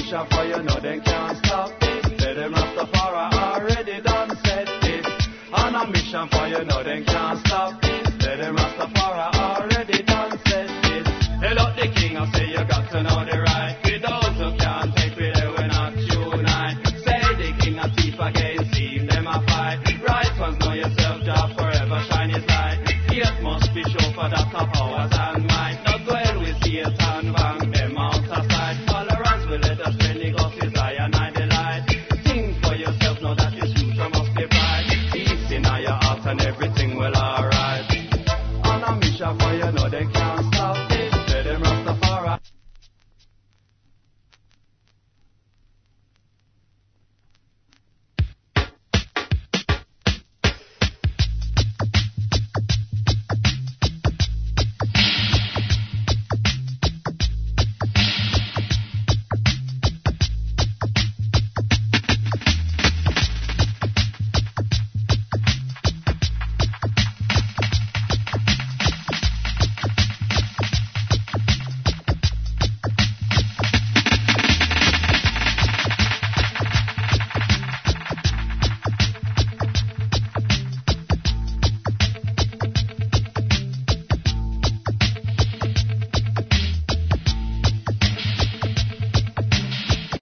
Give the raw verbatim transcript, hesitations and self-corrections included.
mission for you know they can't stop this. Say them Rastafari already done said this. On a mission for you know they can't stop this. Say them Rastafari already done said this. They look the king and say you got to know the right.